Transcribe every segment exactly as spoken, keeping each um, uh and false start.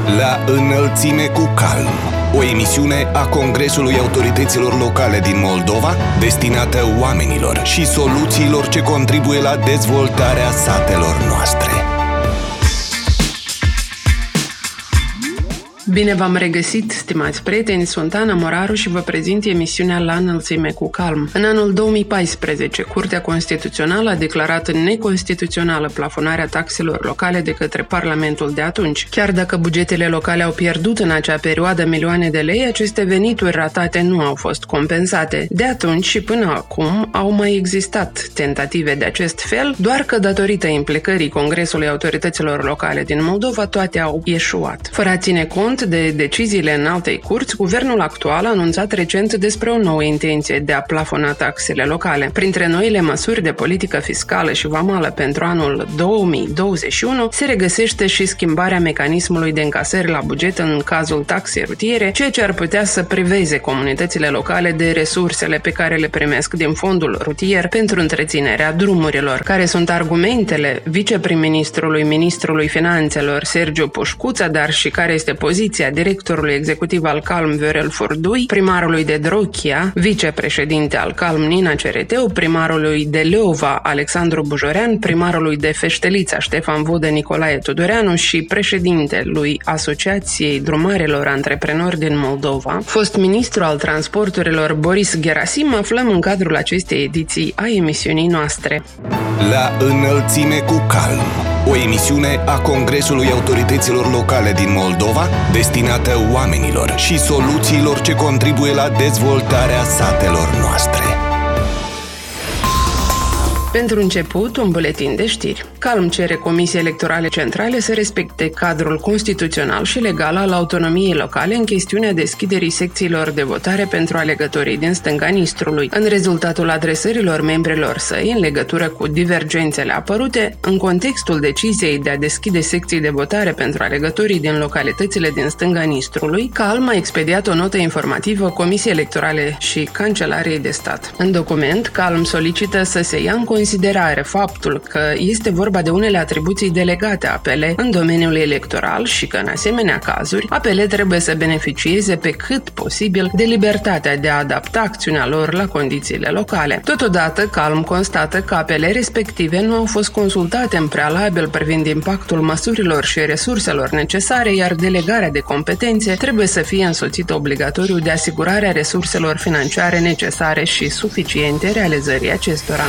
La înălțime cu calm, o emisiune a Congresului Autorităților Locale din Moldova, destinată oamenilor și soluțiilor ce contribuie la dezvoltarea satelor noastre. Bine v-am regăsit, stimați prieteni, sunt Ana Moraru și vă prezint emisiunea La înălțime cu calm. În anul două mii paisprezece, Curtea Constituțională a declarat neconstituțională plafonarea taxelor locale de către Parlamentul de atunci. Chiar dacă bugetele locale au pierdut în acea perioadă milioane de lei, aceste venituri ratate nu au fost compensate. De atunci și până acum au mai existat tentative de acest fel, doar că datorită implicării Congresului Autorităților Locale din Moldova, toate au eșuat. Fără a ține cont de deciziile Înaltei Curți, guvernul actual a anunțat recent despre o nouă intenție de a plafona taxele locale. Printre noile măsuri de politică fiscală și vamală pentru anul două mii douăzeci și unu se regăsește și schimbarea mecanismului de încasări la buget în cazul taxei rutiere, ceea ce ar putea să priveze comunitățile locale de resursele pe care le primesc din fondul rutier pentru întreținerea drumurilor. Care sunt argumentele viceprim-ministrului, ministrului Finanțelor Sergiu Pușcuța, dar și care este poziția directorului executiv al Calm Viorel Furdui, primarului de Drochia, vicepreședinte al Calm Nina Cereteu, primarului de Leova Alexandru Bujorean, primarului de Feștelița Ștefan Vodă Nicolae Tudoreanu și președintelui Asociației Drumarilor Antreprenori din Moldova, fost ministru al transporturilor Boris Gerasim, aflăm în cadrul acestei ediții a emisiunii noastre. La înălțime cu calm, o emisiune a Congresului Autorităților Locale din Moldova, destinată oamenilor și soluțiilor ce contribuie la dezvoltarea satelor noastre. Pentru început, un buletin de știri. Calm cere Comisiei Electorale Centrale să respecte cadrul constituțional și legal al autonomiei locale în chestiunea deschiderii secțiilor de votare pentru alegătorii din stânga Nistrului. În rezultatul adresărilor membrilor săi în legătură cu divergențele apărute, în contextul deciziei de a deschide secții de votare pentru alegătorii din localitățile din stânga Nistrului, Calm a expediat o notă informativă Comisiei Electorale și Cancelariei de Stat. În document, Calm solicită să se ia în considerare faptul că este vorba de unele atribuții delegate A P L în domeniul electoral și că, în asemenea cazuri, A P L trebuie să beneficieze pe cât posibil de libertatea de a adapta acțiunea lor la condițiile locale. Totodată, Calm constată că A P L respective nu au fost consultate în prealabil privind impactul măsurilor și resurselor necesare, iar delegarea de competențe trebuie să fie însoțită obligatoriu de asigurarea resurselor financiare necesare și suficiente realizării acestora.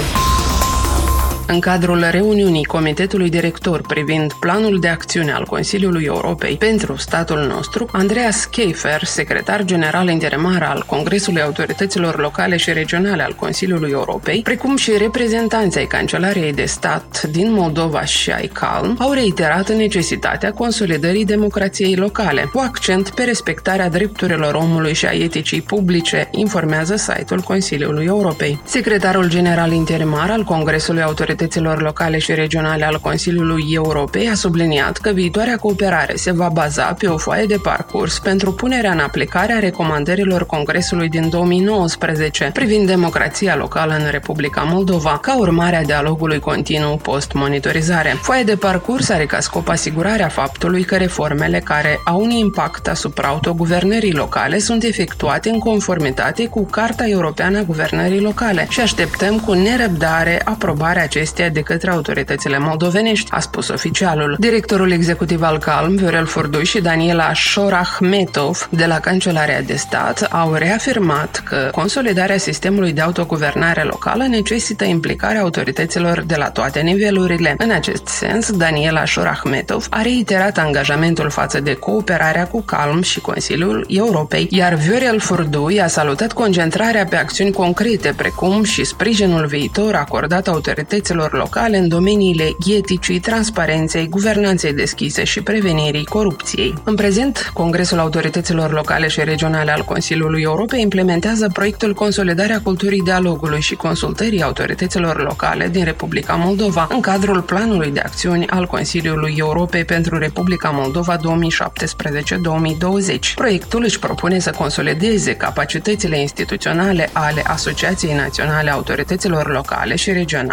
În cadrul reuniunii Comitetului Director privind planul de acțiune al Consiliului Europei pentru statul nostru, Andreas Keifer, secretar general interimar al Congresului Autorităților Locale și Regionale al Consiliului Europei, precum și reprezentanții ai Cancelariei de Stat din Moldova și ai Calm, au reiterat necesitatea consolidării democrației locale, cu accent pe respectarea drepturilor omului și a eticii publice, informează site-ul Consiliului Europei. Secretarul general interimar al Congresului Autorităților Locale și Regionale al Consiliului Europei a subliniat că viitoarea cooperare se va baza pe o foaie de parcurs pentru punerea în aplicare a recomandărilor Congresului din două mii nouăsprezece privind democrația locală în Republica Moldova, ca urmare a dialogului continuu post-monitorizare. Foaia de parcurs are ca scop asigurarea faptului că reformele care au un impact asupra autoguvernării locale sunt efectuate în conformitate cu Carta Europeană a Guvernării Locale și așteptăm cu nerăbdare aprobarea acestei de către autoritățile moldovenești, a spus oficialul. Directorul executiv al Calm, Viorel Furdui, și Daniela Șorahmetov de la Cancelarea de Stat au reafirmat că consolidarea sistemului de autoguvernare locală necesită implicarea autorităților de la toate nivelurile. În acest sens, Daniela Șorahmetov a reiterat angajamentul față de cooperarea cu Calm și Consiliul Europei, iar Viorel Furdui a salutat concentrarea pe acțiuni concrete, precum și sprijinul viitor acordat autorităților locale în domeniile eticii, transparenței, guvernanței deschise și prevenirii corupției. În prezent, Congresul Autorităților Locale și Regionale al Consiliului Europei implementează proiectul Consolidarea culturii dialogului și consultării autorităților locale din Republica Moldova în cadrul planului de acțiuni al Consiliului Europei pentru Republica Moldova două mii șaptesprezece două mii douăzeci. Proiectul își propune să consolideze capacitățile instituționale ale Asociației Naționale a Autorităților Locale și Regionale,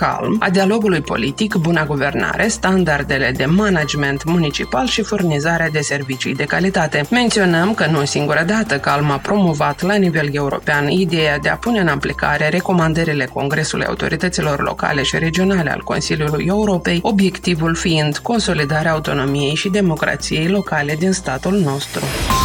CALM, a dialogului politic, buna guvernare, standardele de management municipal și furnizarea de servicii de calitate. Menționăm că nu singură dată CALM a promovat la nivel european ideea de a pune în aplicare recomandările Congresului Autorităților Locale și Regionale al Consiliului Europei, obiectivul fiind consolidarea autonomiei și democrației locale din statul nostru.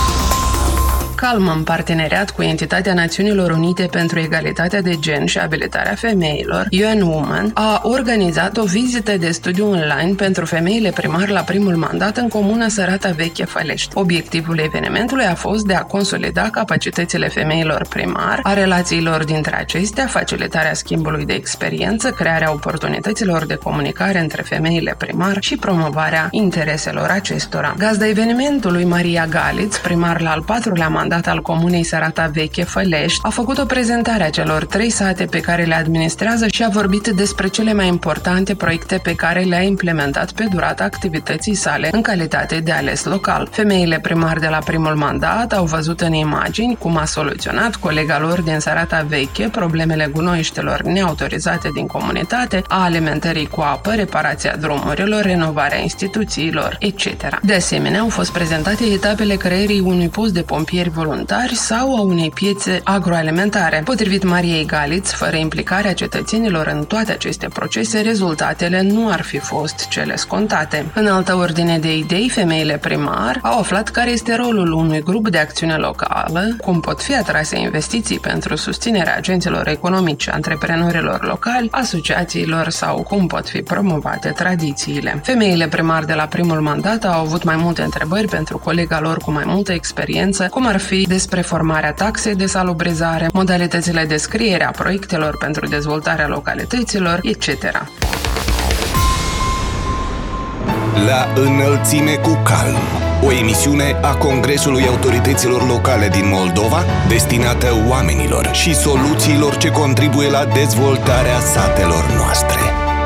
CALM, în parteneriat cu Entitatea Națiunilor Unite pentru Egalitatea de Gen și Abilitarea Femeilor, U N Women, a organizat o vizită de studiu online pentru femeile primar la primul mandat în comuna Sărata Veche Fălești. Obiectivul evenimentului a fost de a consolida capacitățile femeilor primar, a relațiilor dintre acestea, facilitarea schimbului de experiență, crearea oportunităților de comunicare între femeile primar și promovarea intereselor acestora. Gazda evenimentului, Maria Galiț, primar la al patrulea mandat al comunei Sărata Veche Fălești, a făcut o prezentare a celor trei sate pe care le administrează și a vorbit despre cele mai importante proiecte pe care le-a implementat pe durata activității sale în calitate de ales local. Femeile primari de la primul mandat au văzut în imagini cum a soluționat colega lor din Sărata Veche problemele gunoiștelor neautorizate din comunitate, a alimentării cu apă, reparația drumurilor, renovarea instituțiilor, et cetera. De asemenea, au fost prezentate etapele creării unui post de pompieri voluntari sau a unei piețe agroalimentare. Potrivit Mariei Galiț, fără implicarea cetățenilor în toate aceste procese, rezultatele nu ar fi fost cele scontate. În altă ordine de idei, femeile primar au aflat care este rolul unui grup de acțiune locală, cum pot fi atrase investiții pentru susținerea agenților economici, antreprenorilor locali, asociațiilor sau cum pot fi promovate tradițiile. Femeile primar de la primul mandat au avut mai multe întrebări pentru colega lor cu mai multă experiență, cum ar fi despre formarea taxei de salubrizare, modalitățile de scriere a proiectelor pentru dezvoltarea localităților, et cetera. La înălțime cu calm, o emisiune a Congresului Autorităților Locale din Moldova, destinată oamenilor și soluțiilor ce contribuie la dezvoltarea satelor noastre.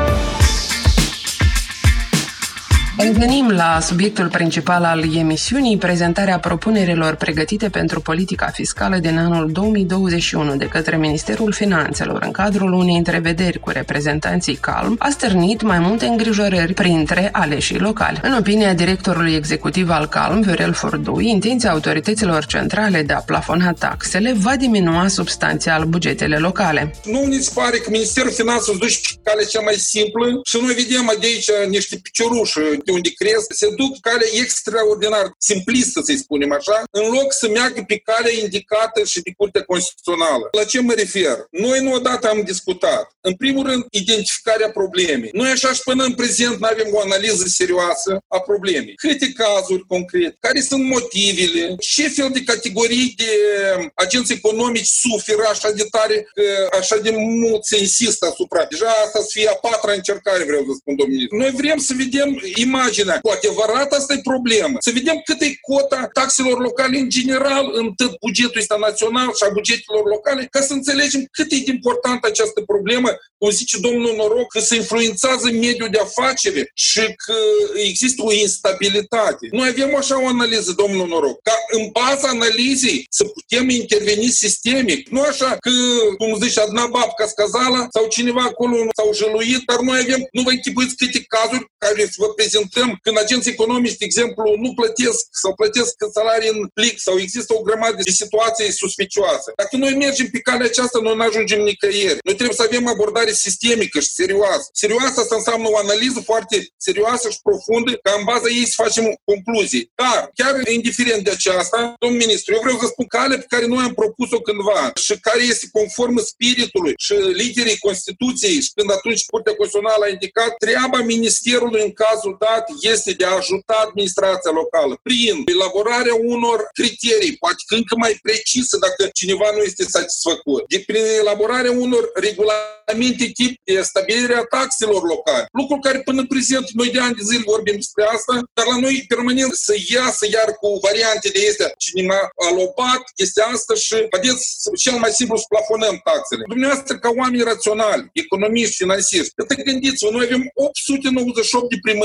Revenim la subiectul principal al emisiunii, prezentarea propunerilor pregătite pentru politica fiscală din anul două mii douăzeci și unu de către Ministerul Finanțelor în cadrul unei întrevederi cu reprezentanții CALM a stârnit mai multe îngrijorări printre aleșii locali. În opinia directorului executiv al CALM, Viorel Furdui, intenția autorităților centrale de a plafona taxele va diminua substanțial bugetele locale. Nu ne se pare că Ministerul Finanțelor se duce pe calea cea mai simplă și noi vedem de aici niște picioruși de unde cresc, se duc calea extraordinar simplistă, să-i spunem așa, în loc să meargă pe calea indicată și de Curtea Constituțională. La ce mă refer? Noi nu odată am discutat. În primul rând, identificarea problemei. Noi așa și până în prezent nu avem o analiză serioasă a problemei. Câte cazuri concret? Care sunt motivele? Ce fel de categorii de agenți economici suferă așa de tare, că așa de mult se insistă asupra? Deja asta să fie a patra încercare, vreau să spun, domnul ministru. Noi vrem să vedem imaginea. Cu adevărat asta e problemă. Să vedem cât e cota taxelor locale în general în tot bugetul ăsta național și a bugetelor locale, ca să înțelegem cât e de importantă această problemă, cum zice domnul Noroc, că se influențează mediul de afacere și că există o instabilitate. Noi avem așa o analiză, domnul Noroc, ca în baza analizei să putem interveni sistemic. Nu așa că, cum zice Adna Babca Scazala sau cineva acolo s-au jăluit, dar noi avem, nu vă închipuiți câte cazuri care să vă prezentăm când agenții economici, de exemplu, nu plătesc sau plătesc salarii în plic sau există o grămadă de situații suspicioase. Dacă noi mergem pe calea aceasta, noi nu ajungem nicăieri. Noi trebuie să avem abordare sistemică și serioasă. Serioasă asta înseamnă o analiză foarte serioasă și profundă, ca în baza ei să facem concluzii. Dar, chiar indiferent de aceasta, domnul ministru, eu vreau să spun calea pe care noi am propus-o cândva și care este conformă spiritului și literei Constituției și când atunci Curtea Constituțională a indicat, treaba Ministerului în cazul dat este de a ajuta administrația locală prin elaborarea unor criterii, poate că încă mai precisă dacă cineva nu este satisfăcut, de prin elaborarea unor regulamente tip de stabilirea taxelor locale. Lucru care până în prezent, noi de ani de zile vorbim despre asta, dar la noi permanent să iasă iar cu variante de astea. Cineva a lopat, este asta și vedeți, cel mai simplu să plafonăm taxele. Dumneavoastră, ca oameni raționali, economiști, financieri, te gândiți-vă, noi avem opt sute nouăzeci și opt de primării.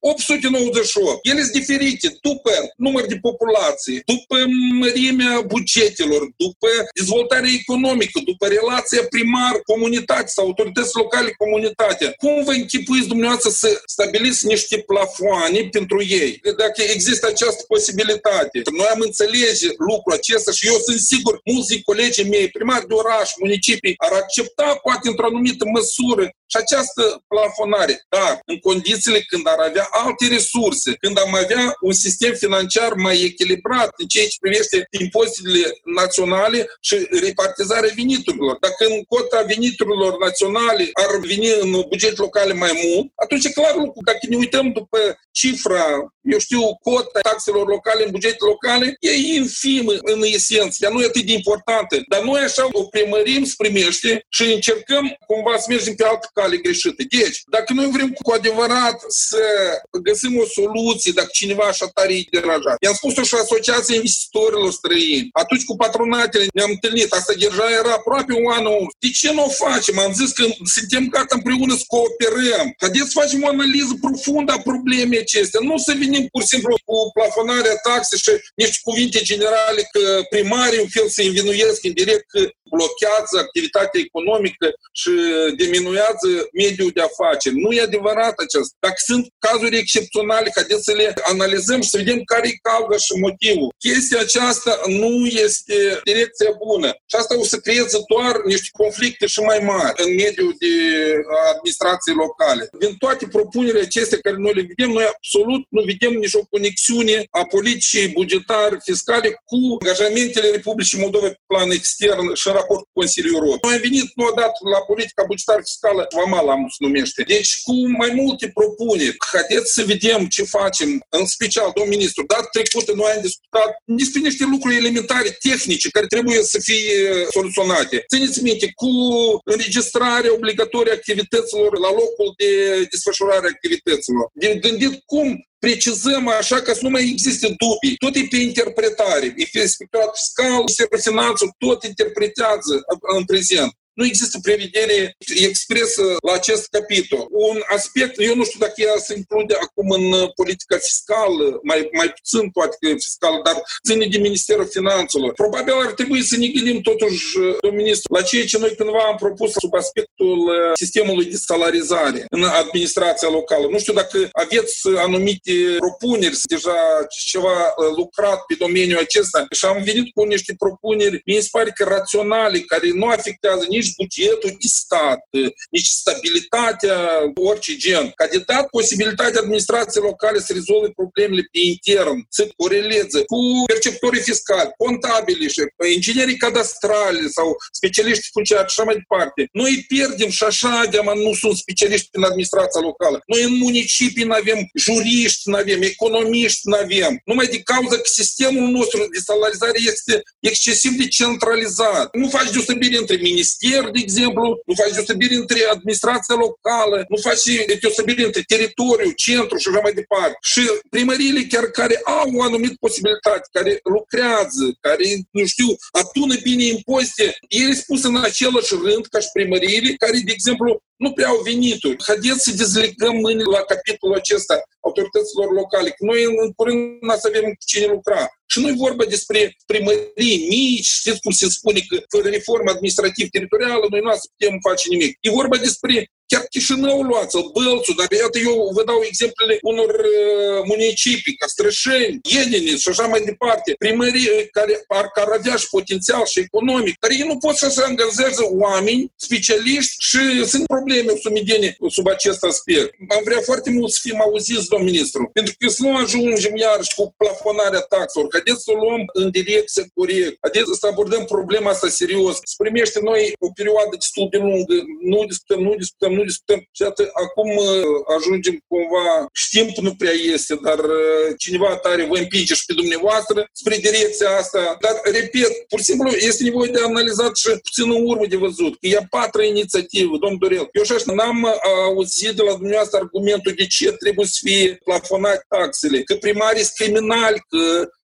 opt sute nouăzeci și opt. Ele sunt diferite după număr de populație, după mărimea bugetelor, după dezvoltarea economică, după relația primar-comunitate sau autorități locale-comunitate. Cum vă închipuiți dumneavoastră să stabiliți niște plafoane pentru ei? Dacă există această posibilitate, noi am înțelege lucrul acesta și eu sunt sigur, mulți colegii mei, primari de oraș, municipii, ar accepta poate într-o anumită măsură și această plafonare, dar în condițiile când ar avea alte resurse, când am avea un sistem financiar mai echilibrat în ceea ce privește impozitele naționale și repartizarea veniturilor. Dacă în cota veniturilor naționale ar veni în buget locale mai mult, atunci e clar lucru, dacă ne uităm după cifra, eu știu, cota taxelor locale în bugete locale, e infimă în esență, ea nu e atât de importantă, dar noi așa o primărim sprimește și încercăm cumva să mergem pe altă cale greșită. Deci, dacă noi vrem cu adevărat să găsim o soluție, dacă cineva așa tare e deranjat. I-am spus-o și Asociația Investitorilor Străini. Atunci cu patronatele ne-am întâlnit. Asta deja era aproape un an. De ce nu o facem? Am zis că suntem gata împreună să cooperăm. Haideți să facem o analiză profundă a problemei acestea. Nu să venim pur și simplu cu plafonarea taxe și niște cuvinte generale că primarii în fel se învinuiesc indirect că blochează activitatea economică și diminuează mediul de afaceri. Nu e adevărat acesta. Dacă sunt cazuri excepționale, haideți să le analizăm și să vedem care e cauza și motivul. Chestia aceasta nu este direcția bună. Și asta o să creeze doar niște conflicte și mai mari în mediul de administrații locale. Din toate propunerile acestea care noi le vedem, noi absolut nu vedem nicio conexiune a politicii bugetare fiscale cu angajamentele Republicii Moldova pe plan extern și în raport cu Consiliul Europei. Noi am venit nu odată la politica bugetară fiscală, vamală am se numește. Deci cu mai multe propuneri. Haideți să vedem ce facem, în special, domnul ministru, data trecută noi am discutat despre niște lucruri elementare, tehnice, care trebuie să fie soluționate. Țineți minte, cu înregistrarea obligatorie activităților la locul de desfășurare a activităților. De gândit cum precizăm așa ca să nu mai existe dubii. Tot e pe interpretare. E pe inspectorat fiscal, Ministerul Finanțelor, tot interpretează în prezent. Nu există prevedere expresă la acest capitol. Un aspect, eu nu știu dacă ea se include acum în politica fiscală, mai, mai puțin poate că fiscală, dar ține de Ministerul Finanțelor. Probabil ar trebui să ne gândim totuși, domnul ministru, la ceea ce noi cândva am propus sub aspectul sistemului de salarizare în administrația locală. Nu știu dacă aveți anumite propuneri, deja ceva lucrat pe domeniul acesta și am venit cu niște propuneri, mi se pare că raționale, care nu afectează nici bugetul de stat, nici stabilitatea, orice gen. Ca de dat posibilitatea administrației locale să rezolve problemele pe intern, să coreleze cu perceptorii fiscali, contabili și inginerii cadastrali sau specialiști funciari și așa mai departe. Noi pierdem și așa de nu sunt specialiști în administrația locală. Noi în municipii nu avem juriști, nu avem economiști, nu avem. Numai de cauza că sistemul nostru de salarizare este excesiv de centralizat. Nu faci deosebire între ministeri, de exemplu, nu faci deosebire între administrația locală, nu faci deosebire între teritoriu, centru și așa mai departe. Și primăriile chiar care au o anumită posibilitate, care lucrează, care, nu știu, atună bine impozite, ele spus în același rând ca și primăriile care, de exemplu, nu prea au venituri. Haideți să dezlegăm mâinile la capitolul acesta autorităților locale, că noi în curând nu să avem cu cine lucra. Și nu e vorba despre primării mici, știți cum se spune că fără reformă administrativ-teritorială noi nu să putem face nimic. E vorba despre chiar Chișinău luați-l, Bălțul, dar iată eu vă dau exemplele unor uh, municipii, ca Strășeni, Iedini și așa mai departe, primării care ar, ar avea și potențial și economic, care ei nu pot să se angajează oameni, specialiști și sunt probleme sumidene sub acest aspect. Am vrea foarte mult să fim auziți, domn ministru, pentru că să nu ajungem iarăși cu plafonarea taxelor, haideți să o luăm în direcție corect, haideți să abordăm problema asta serios. Se primește noi o perioadă destul de lungă, nu discutăm, nu discutăm, nu discutăm. Și atât, acum ajungem cumva, știm că nu prea este, dar cineva tare vă împinge și pe dumneavoastră spre direcția asta. Dar, repet, pur și simplu este nevoie de analizat și puțin în urmă de văzut. Că e a patra inițiativă, domn Dorel. Eu și așa n-am auzit de la dumneavoastră argumentul de ce trebuie să fie plafonate taxele, că primarii sunt criminali, că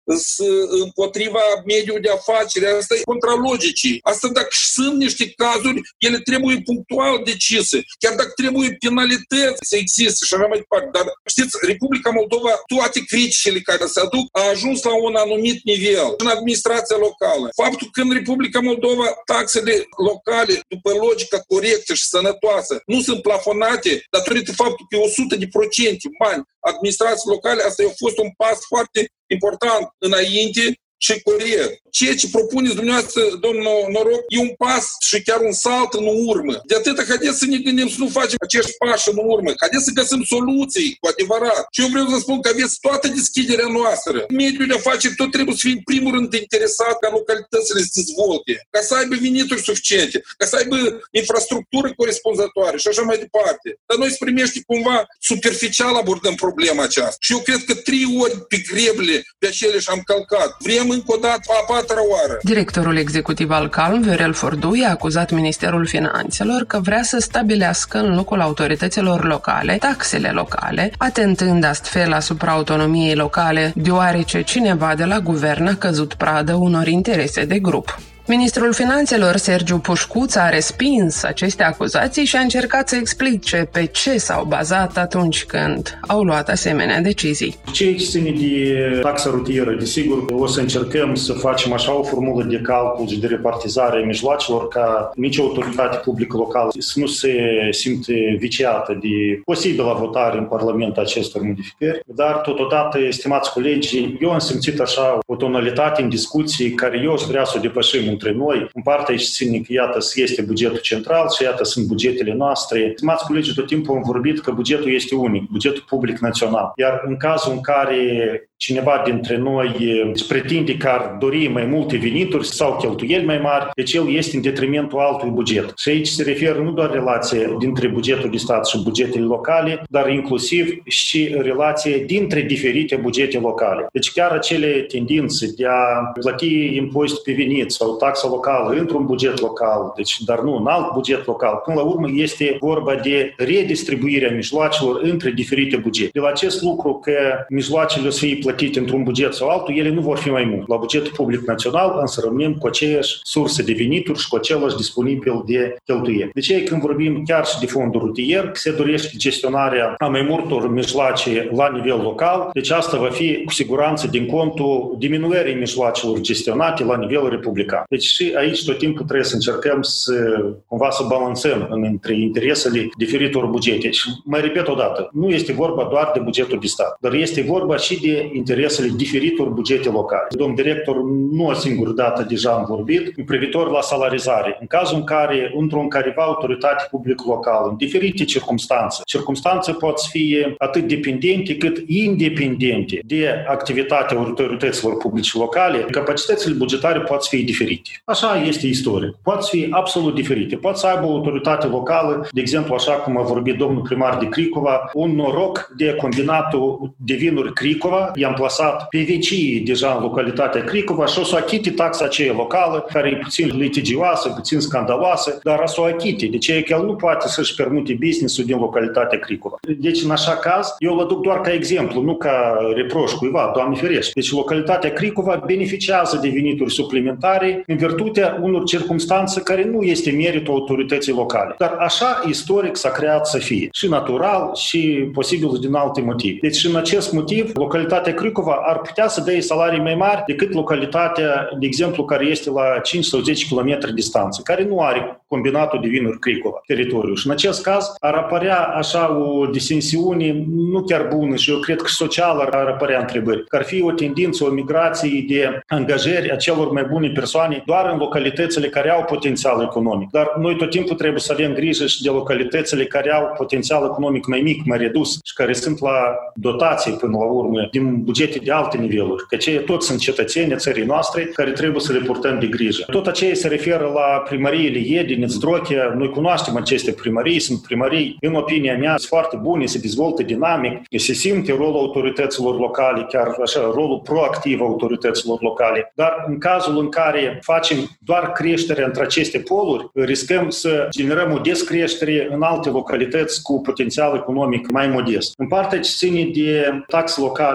împotriva mediului de afaceri. Asta e contralogicii. Asta dacă sunt niște cazuri, ele trebuie punctual decise. Chiar dacă trebuie penalități să existe și așa mai departe. Dar știți, Republica Moldova, toate criticile care se aduc, a ajuns la un anumit nivel în administrația locală. Faptul că în Republica Moldova taxele locale, după logica corectă și sănătoasă, nu sunt plafonate datorită faptului că e o sută de procente bani administrații locale, asta a fost un pas foarte important înainte și corect. Ceea ce propuneți dumneavoastră, domnul Noroc, e un pas și chiar un salt în urmă. De atâta, haideți să ne gândim să nu facem acești pași în urmă. Haideți să găsim soluții cu adevărat. Și eu vreau să spun că aveți toată deschiderea noastră. Mediul de afaceri tot trebuie să fie în primul rând interesat ca localitățile să se dezvolte, ca să aibă venituri suficiente, ca să aibă infrastructură corespunzătoare și așa mai departe. Dar noi se primește cumva superficial abordăm problema aceasta. Și eu cred că trei ori pe greble pe acele și-am călcat. Vrem încă o dată a patra oară. Directorul executiv al Calm, Viorel Fordui, a acuzat Ministerul Finanțelor că vrea să stabilească în locul autorităților locale taxele locale, atentând astfel asupra autonomiei locale, deoarece cineva de la guvern a căzut pradă unor interese de grup. Ministrul Finanțelor, Sergiu Pușcuț, a respins aceste acuzații și a încercat să explice pe ce s-au bazat atunci când au luat asemenea decizii. Ce ține de taxa rutieră, desigur, o să încercăm să facem așa o formulă de calcul și de repartizare a mijloacelor ca nicio autoritate publică locală să nu se simte viciată de posibilă votare în Parlament acestor modificări, dar totodată, estimați colegi, eu am simțit așa o tonalitate în discuții care eu aș vrea să o depășim între noi. În partea aici ține că iată este bugetul central și iată sunt bugetele noastre. Stimați colegi, tot timpul am vorbit că bugetul este unic, bugetul public național. Iar în cazul în care cineva dintre noi își pretinde că ar dori mai multe venituri sau cheltuieli mai mari, deci el este în detrimentul altui buget. Și aici se referă nu doar relație dintre bugetul de stat și bugetele locale, dar inclusiv și relație dintre diferite bugete locale. Deci chiar acele tendințe de a plăti impozit pe venit sau taxa locală într-un buget local, deci dar nu în alt buget local, până la urmă este vorba de redistribuirea mijloacelor între diferite bugete. De la acest lucru că mijloacele o să fie plătite într-un buget sau altul, ele nu vor fi mai mult. La bugetul public național însă rămânem cu aceeași surse de venituri și cu același disponibil de cheltuieli. De ce când vorbim chiar și de fondul rutier, se dorește gestionarea a mai multor mijloace la nivel local, deci asta va fi cu siguranță din contul diminuării mijloacelor gestionate la nivel republican. Deci și aici tot timpul trebuie să încercăm să cumva să balansăm între interesele diferitor bugete. Și mai repet odată, nu este vorba doar de bugetul de stat, dar este vorba și de interesele diferitor bugete locale. Domnul director nu o singură dată deja am vorbit privitor la salarizare. În cazul în care într-un careva autoritate publică locală, în diferite circumstanțe, circumstanțe pot fi atât dependente cât independente de activitatea autorităților publice locale, capacitățile bugetare pot fi diferite. Așa este istoric. Pot fi absolut diferite. Pot să aibă o autoritate locală, de exemplu, așa cum a vorbit domnul primar de Cricova, un noroc de combinatul de vinuri Cricova, i-am plasat pe vecii deja în localitatea Cricova și o să achite taxa aceea locală, care e puțin litigioasă, puțin scandaloasă, dar o să o achite. De ce că el nu poate să-și permite business-ul din localitatea Cricova. Deci, în așa caz, eu îl aduc doar ca exemplu, nu ca reproș cuiva, Doamne ferește. Deci, localitatea Cricova beneficiază de venituri suplimentare în virtutea unor circumstanțe care nu este meritul autorității locale. Dar așa, istoric, s-a creat să fie. Și natural, și posibil din alte motive. Deci, în acest motiv, localitatea Cricova ar putea să dea salarii mai mari decât localitatea, de exemplu, care este la cinci sau zece kilometri distanță, care nu are combinatul de vinuri Cricova, teritoriul. Și în acest caz ar apărea așa o disensiune nu chiar bună și eu cred că social ar apărea întrebări. Că ar fi o tendință, o migrație de angajări a celor mai bune persoane doar în localitățile care au potențial economic. Dar noi tot timpul trebuie să avem grijă și de localitățile care au potențial economic mai mic, mai redus și care sunt la dotație până la urmă din bugete de alte niveluri. Că aceia toți sunt cetățeni țării noastre care trebuie să le purtăm de grijă. Tot aceea se referă la primăriile Iedin, Zdrochea. Noi cunoaștem aceste primării, sunt primării, în opinia mea, sunt foarte bune, se dezvoltă dinamic, se simte rolul autorităților locale, chiar așa, rolul proactiv autorităților locale. Dar în cazul în care facem doar creștere între aceste poluri, riscăm să generăm o descreștere în alte localități cu potențial economic mai modest. În partea ce ține de taxe locale,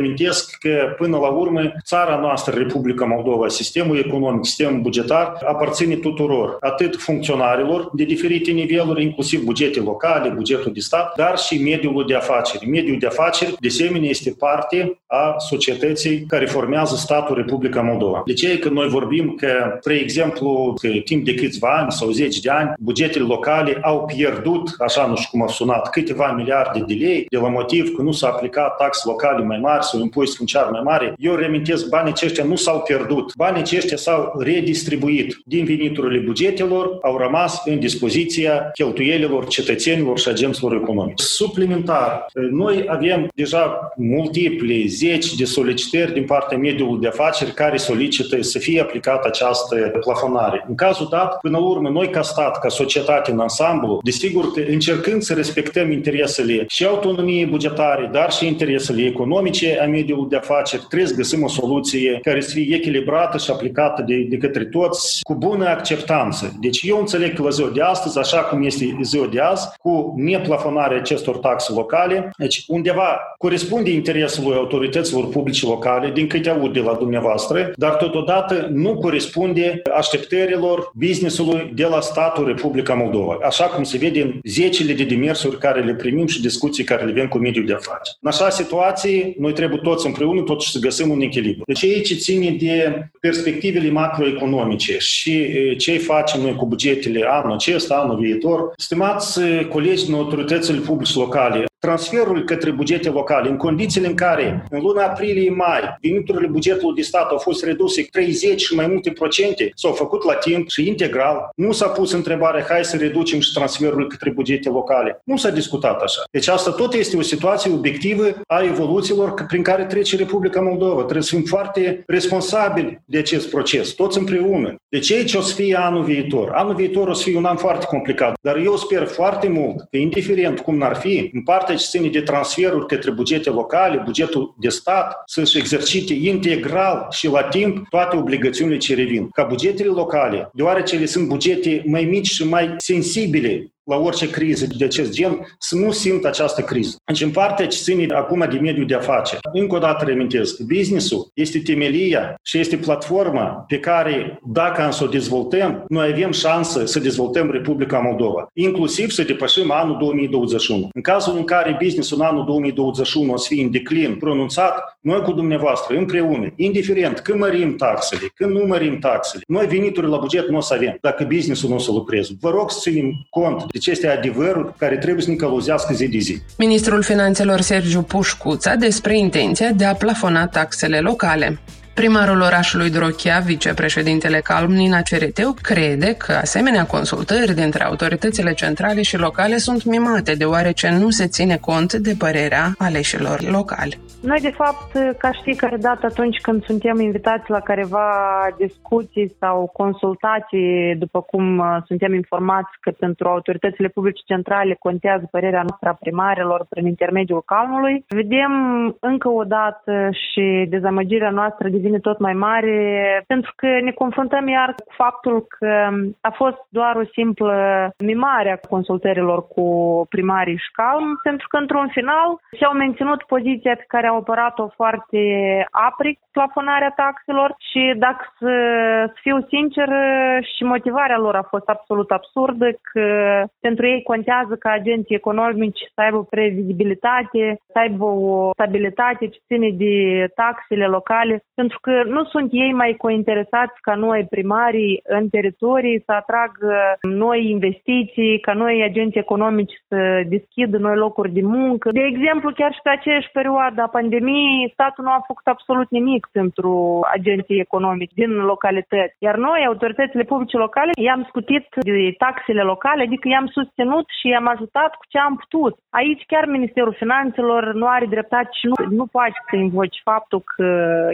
reamintesc că până la urmă țara noastră, Republica Moldova, sistemul economic, sistemul bugetar aparține tuturor, atât funcționarilor de diferite niveluri, inclusiv bugete locale, bugetul de stat, dar și mediul de afaceri. Mediul de afaceri, de asemenea, este parte a societății care formează statul Republica Moldova. De ce? Că noi vorbim că, spre exemplu, că timp de câțiva ani sau zeci de ani, bugetele locale au pierdut, așa nu știu cum a sunat, câteva miliarde de lei, de la motiv că nu s-a aplicat taxe locale mai mari sau impozit funciar mai mare. Eu reamintesc, banii aceștia nu s-au pierdut. Banii aceștia s-au redistribuit din veniturile bugetelor, au rămas în dispoziția cheltuielilor cetățenilor și agenților economici. Suplimentar, noi avem deja multiple, zeci de solicitări din partea mediului de afaceri care solicită să fie aplicată această plafonare. În cazul dat, până la urmă, noi ca stat, ca societate în ansamblu, desigur că încercând să respectăm interesele și autonomiei bugetare, dar și interesele economice a mediului de afaceri, trebuie să găsim o soluție care să fie echilibrată și aplicată de, de către toți cu bună acceptanță. Deci eu înțeleg că la ziua de astăzi, așa cum este ziua de azi, cu neplafonarea acestor taxe locale, deci undeva corespunde interesului autorităților publice locale, din câte aud de la dumneavoastră, dar totodată nu corespunde așteptărilor business-ului de la statul Republica Moldova, așa cum se vede în zecile de demersuri care le primim și discuții care le avem cu mediul de afaceri. În așa situație, noi trebuie toți împreună totuși să găsim un echilibru. Deci aici ține de perspectivele macroeconomice și ce facem noi cu bugetele anul acesta, anul viitor. Stimați colegi din autoritățile publice locale, transferul către bugete locale, în condițiile în care în luna aprilie-mai veniturile bugetului de stat au fost reduse treizeci și mai multe procente, s-au făcut la timp și integral, nu s-a pus întrebarea hai să reducem și transferul către bugete locale. Nu s-a discutat așa. Deci asta tot este o situație obiectivă a evoluțiilor prin care trece Republica Moldova. Trebuie să fim foarte responsabili de acest proces, toți împreună. Deci aici o să fie anul viitor. Anul viitor o să fie un an foarte complicat, dar eu sper foarte mult că, indiferent cum n-ar fi, în partea ce ține de transferuri către bugete locale, bugetul de stat, să-și exercite integral și la timp toate obligațiunile ce revin. Ca bugetele locale, deoarece ele sunt bugete mai mici și mai sensibile la orice criză de acest gen, să nu simt această criză. Deci, în partea ce ține acum de mediul de afaceri, încă o dată reamintesc, business-ul este temelia și este platforma pe care, dacă am să o dezvoltăm, noi avem șansă să dezvoltăm Republica Moldova, inclusiv să depășim anul două mii douăzeci și unu. În cazul în care business-ul în anul două mii douăzeci și unu o să fie în declin pronunțat, noi cu dumneavoastră, împreună, indiferent când mărim taxele, când nu mărim taxele, noi venituri la buget nu o să avem, dacă business-ul nu o să lucreze. Vă rog să ținem cont. Deci este adevărul care trebuie să ne călăuzească zi de zi. Ministrul Finanțelor Sergiu Pușcuța despre intenția de a plafona taxele locale. Primarul orașului Drochia, vicepreședintele Calm, Nina Cereteu, crede că asemenea consultări dintre autoritățile centrale și locale sunt mimate, deoarece nu se ține cont de părerea aleșilor locali. Noi, de fapt, ca și fiecare dată atunci când suntem invitați la careva discuții sau consultații, după cum suntem informați că pentru autoritățile publice centrale contează părerea noastră a primarilor prin intermediul Calmului, vedem încă o dată și dezamăgirea noastră devine tot mai mare, pentru că ne confruntăm iar cu faptul că a fost doar o simplă mimare a consultărilor cu primarii și Calm, pentru că într-un final și-au menținut poziția pe care au apărat-o foarte aprig, plafonarea taxelor, și dacă să fiu sincer, și motivarea lor a fost absolut absurdă, că pentru ei contează ca agenții economici să aibă previzibilitate, să aibă o stabilitate ce ține de taxele locale, pentru că nu sunt ei mai cointeresați ca noi primarii în teritorii să atragă noi investiții, ca noi agenții economici să deschidă noi locuri de muncă. De exemplu, chiar și pe aceeași perioadă a pandemiei, statul nu a făcut absolut nimic pentru agenții economici din localități. Iar noi, autoritățile publice locale, i-am scutit de taxele locale, adică i-am susținut și i-am ajutat cu ce am putut. Aici chiar Ministerul Finanțelor nu are dreptate și nu, nu poate să invoci faptul că ei sunt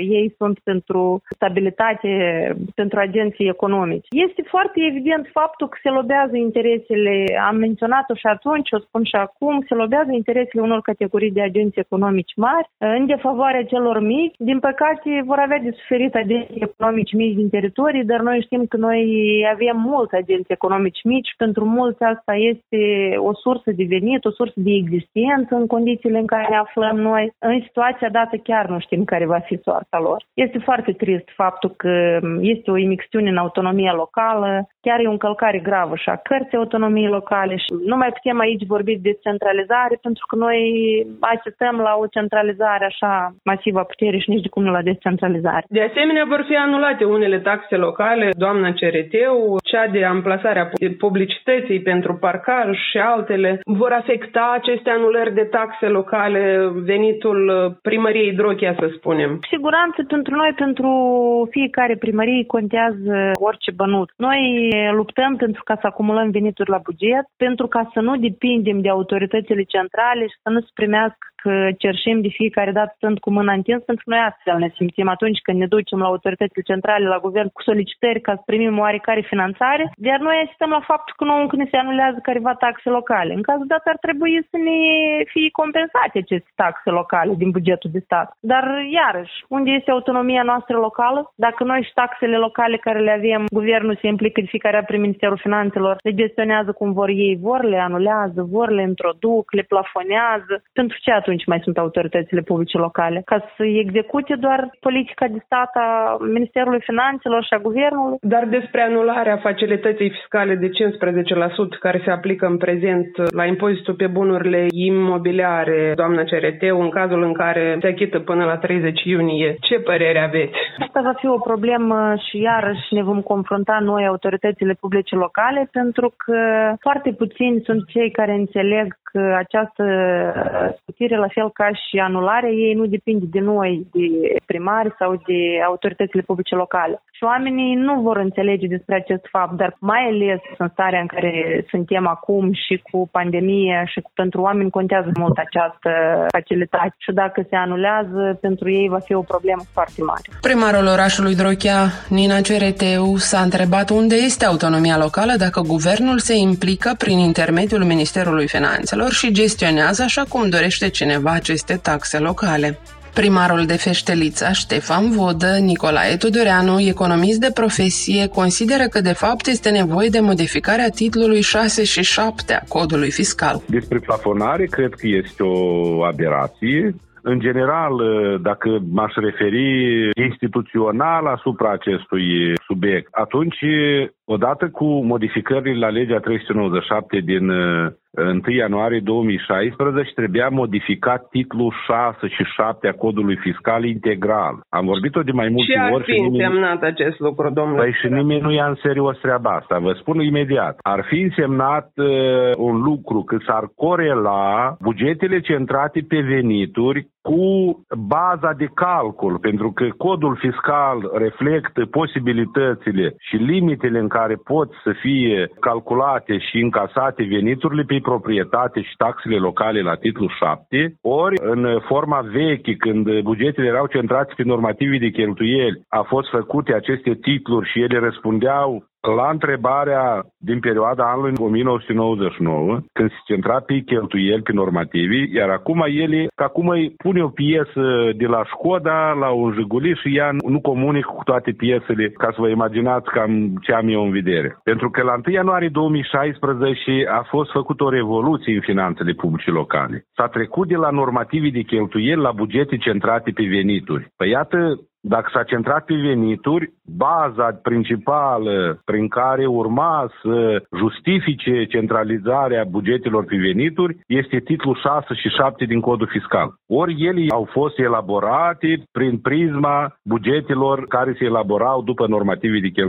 front pentru stabilitate, pentru agenții economici. Este foarte evident faptul că se lobează interesele, am menționat-o și atunci, o spun și acum, se lobează interesele unor categorii de agenți economici mari în defavoarea celor mici. Din păcate vor avea de suferit agenții economici mici din teritorii, dar noi știm că noi avem mulți agenți economici mici. Pentru mulți asta este o sursă de venit, o sursă de existență în condițiile în care ne aflăm noi. În situația dată chiar nu știm care va fi soarta lor. Este foarte trist faptul că este o imixtiune în autonomia locală, chiar e o încălcare gravă și a cărții autonomiei locale și nu mai putem aici vorbi de centralizare pentru că noi asistăm la o centralizare așa masivă a puterii și nici de cum nu la descentralizare. De asemenea, vor fi anulate unele taxe locale, doamna C R T-ul, cea de amplasarea publicității pentru parcaj și altele. Vor afecta aceste anulări de taxe locale venitul primăriei Drochia, să spunem? Siguranță pentru noi, pentru fiecare primărie contează orice bănut. Noi luptăm pentru ca să acumulăm venituri la buget, pentru ca să nu depindem de autoritățile centrale și să nu se primească că cerșim de fiecare dată stând cu mâna întins, pentru că noi astfel ne simțim atunci când ne ducem la autoritățile centrale, la guvern, cu solicitări ca să primim oarecare finanțare, iar noi asistăm la faptul că nouă încă ne se anulează careva taxe locale. În cazul dat ar trebui să ne fie compensate aceste taxe locale din bugetul de stat. Dar, iarăși, unde este autonomia noastră locală? Dacă noi și taxele locale care le avem, guvernul se implică de fiecare prin Ministerul Finanțelor, le gestionează cum vor ei, vor, le anulează, vor, le introduc, le plafonează. Pentru ce atunci mai sunt autoritățile publice locale? Ca să execute doar politica de stat a Ministerului Finanțelor și a Guvernului? Dar despre anularea facilității fiscale de cincisprezece la sută care se aplică în prezent la impozitul pe bunurile imobiliare, doamna C R T, în cazul în care se achită până la treizeci iunie, ce părere aveți? Asta va fi o problemă și iarăși ne vom confrunta noi, autoritățile publice locale, pentru că foarte puțini sunt cei care înțeleg că această scutire, la fel ca și anularea ei, nu depinde de noi, de primari sau de autoritățile publice locale. Și oamenii nu vor înțelege despre acest fapt, dar mai ales în starea în care suntem acum și cu pandemie și cu, pentru oameni contează mult această facilitate. Și dacă se anulează, pentru ei va fi o problemă foarte mare. Primarul orașului Drochia, Nina C R T-ul, s-a întrebat unde este autonomia locală dacă guvernul se implică prin intermediul Ministerului Finanțelor și gestionează așa cum dorește cineva aceste taxe locale. Primarul de Feștelița, Ștefan Vodă, Nicolae Tudoreanu, economist de profesie, consideră că de fapt este nevoie de modificarea titlului șase și șapte a codului fiscal. Despre plafonare, cred că este o aberație. În general, dacă m-aș referi instituțional asupra acestui subiect, atunci, odată cu modificările la legea trei sute nouăzeci și șapte din întâi ianuarie două mii șaisprezece, trebuia modificat titlul șase și șapte a codului fiscal integral. Am vorbit-o de mai multe Ce ori. Ce ar fi însemnat nimeni... acest lucru, domnule? Păi și nimeni nu ia în serios treaba asta. Vă spun imediat. Ar fi însemnat uh, un lucru că s-ar corela bugetele centrate pe venituri cu baza de calcul, pentru că codul fiscal reflectă posibilitățile și limitele în care pot să fie calculate și încasate veniturile pe proprietate și taxele locale la titlul șapte, ori în forma veche, când bugetele erau centrate pe normativii de cheltuieli, a fost făcute aceste titluri și ele răspundeau la întrebarea din perioada anului o mie nouă sute nouăzeci și nouă, când se centra pe cheltuieli, pe normativi, iar acum ele, că acum îi pune o piesă de la Școda la un Jiguli și ea nu comunică cu toate piesele, ca să vă imaginați cam ce am eu în vedere. Pentru că la întâi ianuarie două mii șaisprezece a fost făcută o revoluție în finanțele publice locale. S-a trecut de la normativii de cheltuieli la bugete centrate pe venituri. Păi iată, dacă s-a centrat pe venituri, baza principală prin care urma să justifice centralizarea bugetelor pe venituri este titlul șase și șapte din codul fiscal. Ori ele au fost elaborate prin prisma bugetelor care se elaborau după normativii de cheltuieli.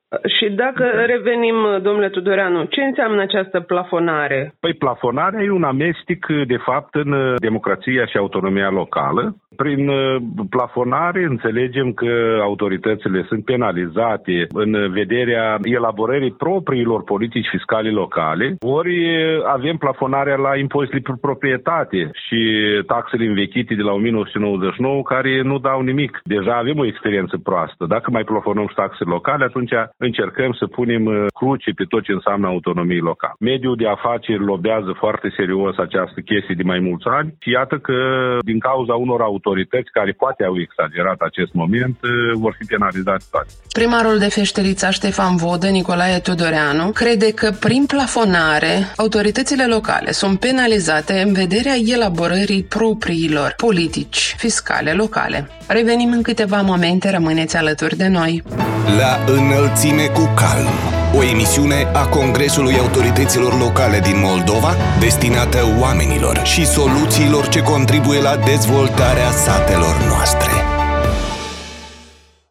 Și dacă revenim, domnule Tudoreanu, ce înseamnă această plafonare? Păi plafonarea e un amestec, de fapt, în democrația și autonomia locală. Prin plafonare înțelegem că autoritățile sunt penalizate în vederea elaborării propriilor politici fiscale locale, ori avem plafonarea la impozitele pe proprietate și taxele învechite de la o mie nouă sute nouăzeci și nouă care nu dau nimic. Deja avem o experiență proastă. Dacă mai plafonăm și taxele locale, atunci încercăm să punem cruce pe tot ce înseamnă autonomie locală. Mediul de afaceri lobează foarte serios această chestie de mai mulți ani și iată că din cauza unor autorități care poate au exagerat acest moment, vor fi penalizate toate. Primarul de Feșterița Ștefan Vodă, Nicolae Tudoreanu, crede că prin plafonare autoritățile locale sunt penalizate în vederea elaborării propriilor politici fiscale locale. Revenim în câteva momente, rămâneți alături de noi. La înălțime cu calm, o emisiune a Congresului Autorităților Locale din Moldova, destinată oamenilor și soluțiilor ce contribuie la dezvoltarea satelor noastre.